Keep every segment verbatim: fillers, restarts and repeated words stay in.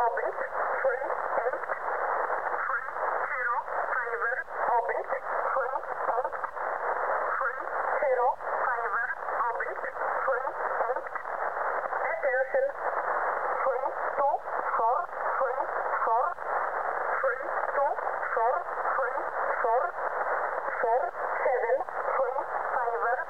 oblique three eight three zero five oblique three eight three zero five oblique three eight. Attention. Three two four three four three two four three four four seven three five eight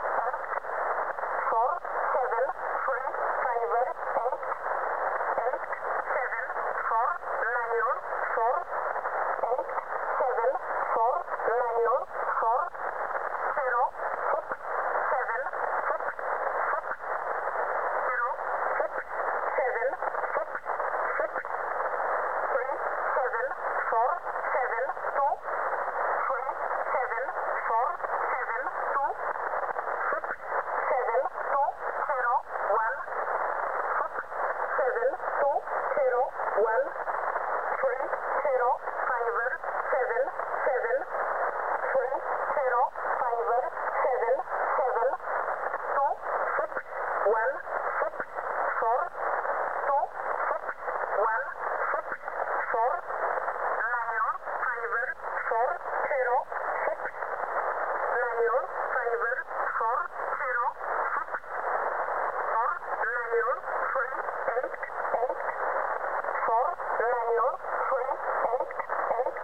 four seven three five eight eight seven four nine four eight seven four nine four zero six seven six six zero six seven six six three seven four seven two three seven four seven two six seven two zero one six seven two zero one three zero five seven seven three zero five seven seven two six one six four two six one six four nine five four zero six nine five four zero six four nine three eight eight four nine three eight eight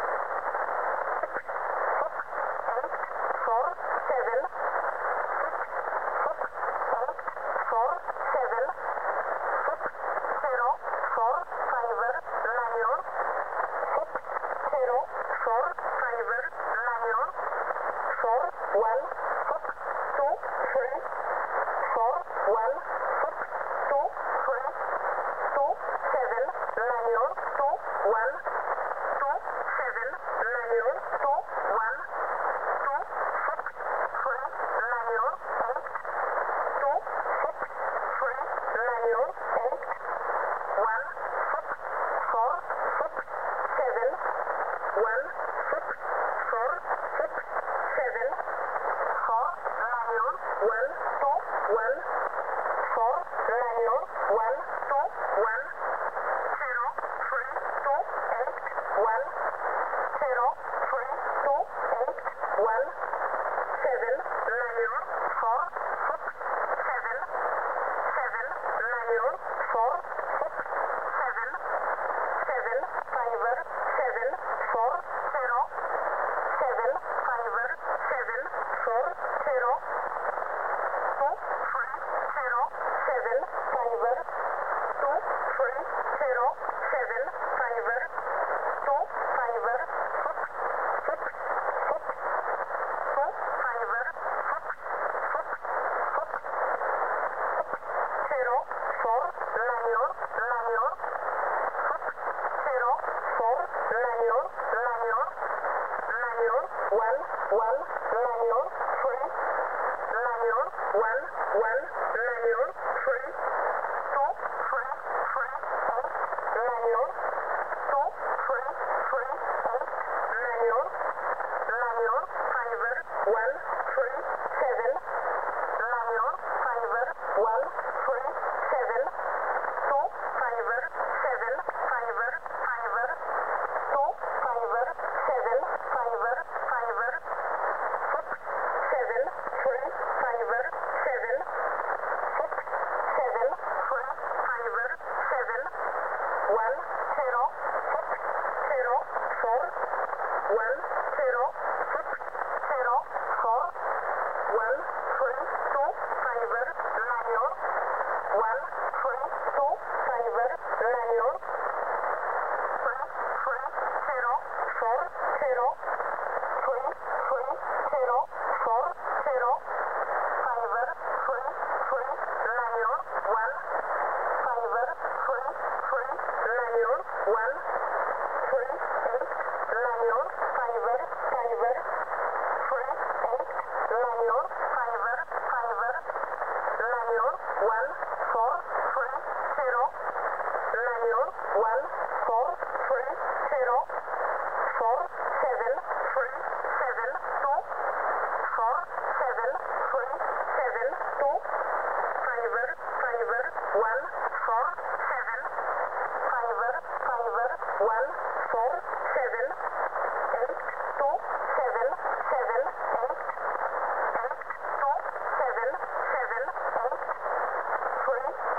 six six eight four seven six six eight four seven six zero four five nine six zero four five nine four one six two three four one six two three two seven nine two one two seven nine two one two six three nine eight two six three nine eight one six four six seven one six four six seven four nine one two one four nine one two one zero three two eight one zero three two eight one seven nine four six seven seven nine four six seven seven five seven four zero seven five seven four zero two three zero seven five two three zero seven five two five six six six two five six six six zero four nine nine six zero four nine nine nine one one nine three nine one one nine three two three three eight nine two three three eight nine nine five one three seven nine five one three seven two five seven five five two five seven five five six seven three five seven six seven three five seven one zero six zero four one zero six zero four one three two five nine one three two five nine three three zero four zero three three zero four zero five three three nine one five three three nine one three eight nine five five three eight nine five five nine one four three zero nine one four three zero four seven three seven two four seven three seven two five five one four seven five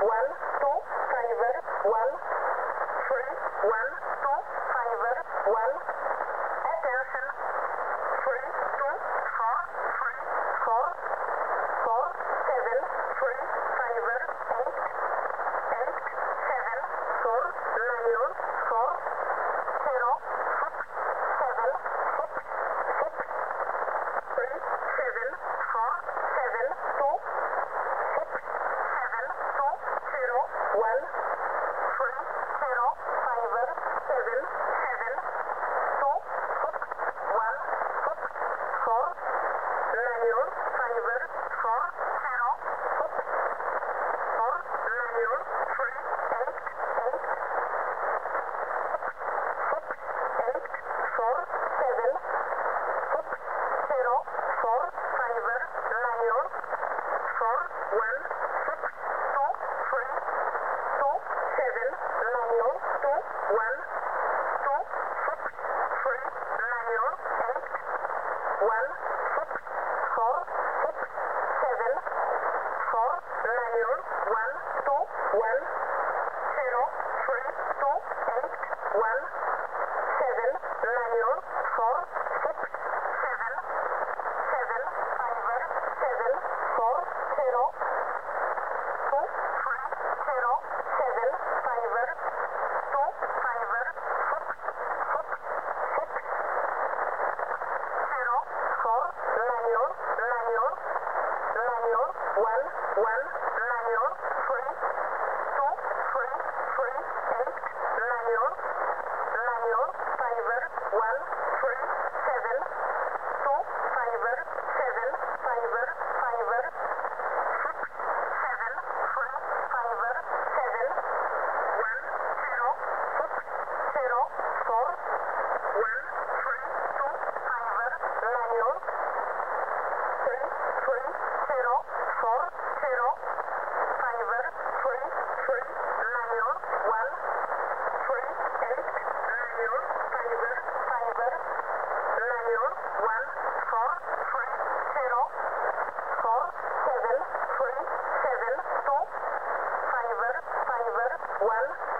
one, two, five, one, three, one, two, five, one. Attention. Three, two, four, three, four, four, seven, three, five, eight, eight, seven, four, nine, four, zero, six, seven, six, six, three, seven, four, seven, two, six, seven, two, zero, one, three, zero, five, seven, seven, two, six, one, six, four, nine, five, four, zero, six, four, nine, three, eight, eight, six, eight, four, seven, six, zero, four, five, nine, four, one, six, two, three, two, seven, nine, two, one, two, six, three, nine, eight, one, six, four, six, seven, four, nine, one, two, one, zero, three, two, eight, one, seven, nine, four, six, seven, seven, five, seven, four, zero, two, three, zero, seven, five, two, five, six, six, six, zero, four, nine, nine, nine, one, one, nine, three, two, three, three, eight, nine, nine, five, one, three, seven, two, five, seven, five, five, six, seven, three, five, seven, one, zero, six, zero, four, one, three, two, five, nine, three, three, zero, four, zero, five, three, three, nine, one, three, eight, nine, five, five, nine, one, four, three, zero, four, seven, three, seven, two, five, five, one.